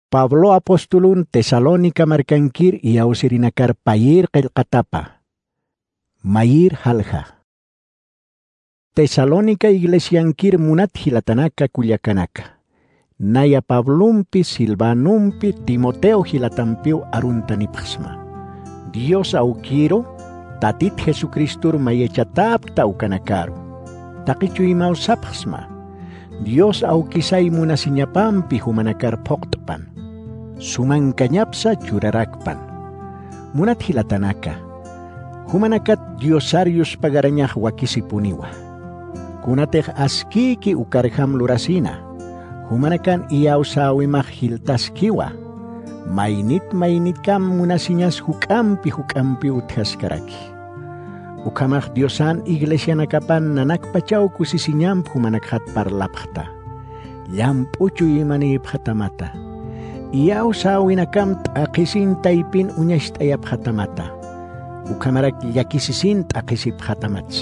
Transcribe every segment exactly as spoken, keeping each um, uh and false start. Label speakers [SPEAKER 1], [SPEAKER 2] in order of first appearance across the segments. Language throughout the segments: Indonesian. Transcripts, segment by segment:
[SPEAKER 1] Pablo apostolun Tesalonika markankir iau sirinakar payir kel katapa. Mayir halha. Tesalonika iglesiankir munat hilatanaka kulyakanaka. Naya Pablumpi, Silvanumpi, Timoteo hilatampiu aruntani pasma. Dios aukiro, tatit Jesucristur mayechatap tau kanakaru. Takichu imau sapasma. Dios aukisay muna sinyapampi humanakar poktopan. Sumang kanyapsa churarakpan. Munat hilatanaka. Humanakat Diosarius pagaranyah wakisipuniwa. Kunateh askiki ukarham lurasina. Humanakan iyaw sawimah hiltaskiwa. Mainit-mainit kam munasinyas hukampi hukampi uthas karaki. Ukamah Diosan iglesia nakapan nanak pacaw kusisinyam humanakhat parlaphta. Yampuchu imani phatamata. Iyaw sawinakam takisin taipin unyastayap hatamata. Ukamarak yakisisin takisip hatamatsa.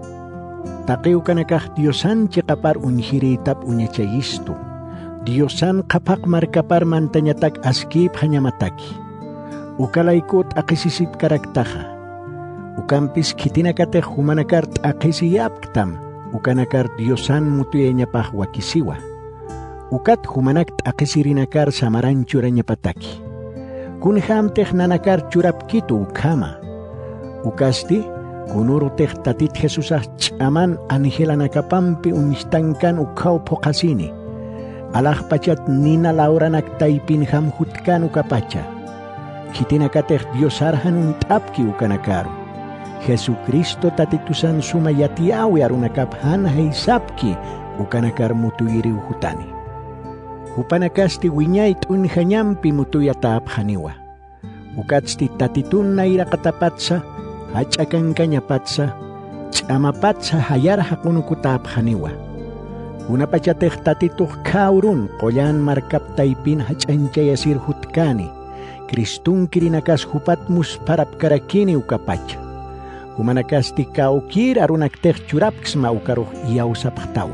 [SPEAKER 1] Takiw kanakah Diosan cikapar unhiritap unyachayistu. Diosan kapak markapar mantanyatak askip hanya mataki. Ukalaikut akisisip karaktaha. Ukampis kitinakateh humanakar akisiyapktam. Ukanakar Diosan mutuyenya pah wakisiwa. Ukat humanak akisirinakar samaran curanya pataki. Kunham teh nanakar curap kitu ukama. Ukasti kunuru teh tatit Jesusah caman anhilanakapampi unistangkan ukau pokasini. Alah pacat nina lauranak taipin ham hutkan ukapaca. Kitinakateh Diosarhan untapki ukanakaru. Jesu Kristo tatitusan sumayatiawi arunakaphan haisapki ukanakar mutuiri uhutani. Hupanakasti winyait unhanyampi mutuyatap haniwa. Ukatsti tatitun naira katapatsa, hacakan kanyapatsa, camapatsa hayar hakunukutap haniwa. Unapacateh tatituh kaurun koyan markap taipin hacancayasir hutkani. Kristun kirinakas hupatmus parap karakini ukapaca. Humanakasti kaukir arunak teh curapksma ukaruh iyaw sapahtawa.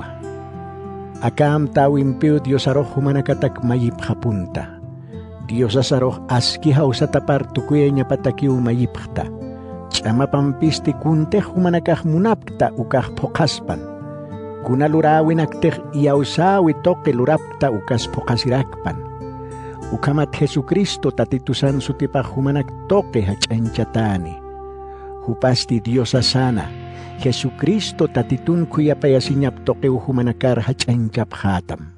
[SPEAKER 1] Akam tawimpiu Diosaroh humanakatak mayip hapunta. Diosasaroh aski hausa tapar tukuyanya patakiu mayipta. Cama pampisti kunteh humanakah munapta ukah pokaspan. Kuna lurawin akteh iausawi toke lurapta ukas pokasirakpan. Ukamat Jesucristo tatitusan sutipah humanak toke hacancatani. Hupasti Diosasana. Jesucristo tatitun kuya payasinyap toke humanakar hacancap hatam.